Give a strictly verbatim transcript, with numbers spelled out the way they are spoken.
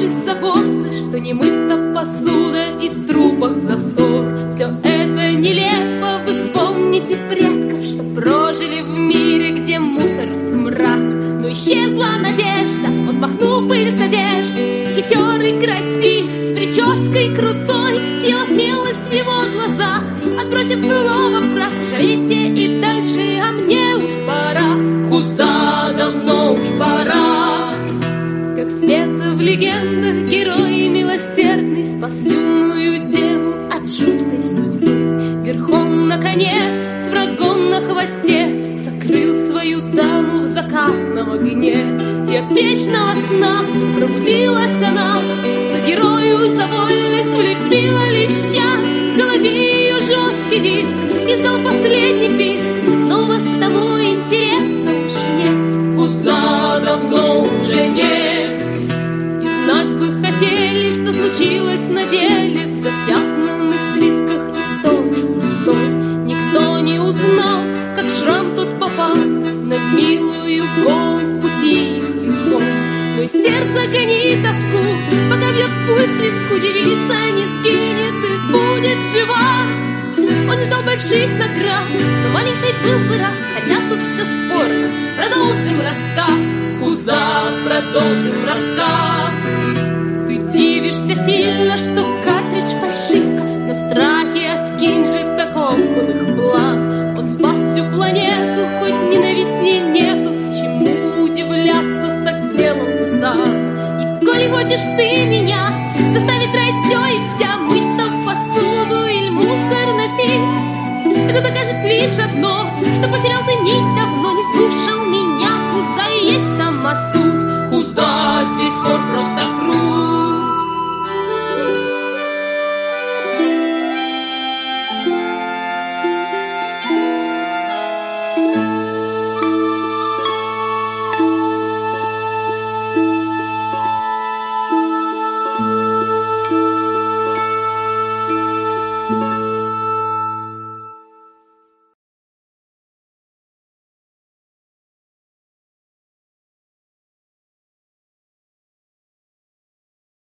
и заботы, что не мыта посуда и в трубах засор. Все это нелепо, вы вспомните предков, что прожили в мире, где мусор и смрад. Но исчезла надежда, он смахнул пыль с одежды. Хитер и красив, с прической крутой, съела смелость в его глазах. Отбросив былого прах, живите и дальше, а мне уж пора. Хуза, давно уж пора. Как спето в легендах, герой милосердный спас юную деву от жуткой судьбы. Верхом на коне, с врагом на хвосте, закрыл свою даму в закатном огне. И от вечного сна пробудилась она, но герою за вольность влепила леща. В голове ее жесткий диск издал последний писк, но вас к тому интереса уж нет. Хуза, давно уже нет. И знать бы хотели, что случилось на деле в запятнанных свитках истории той. Никто не узнал, как шрам тот попал на милую голову в пути легко. Но сердце гонит тоску, пока бьет путь к виску. Девица не сгинет и будет жива. Он ждал больших наград, но маленький был бы рад. Хотя тут все спорно, продолжим рассказ. Хуза, продолжим рассказ. Ты дивишься сильно, что картридж фальшивка, но страхи откинь же, таков был их план. Он спас всю планету, хоть ненависти нету. Чему удивляться, так сделал бы сам. И коли хочешь ты меня заставить тратить все и вся,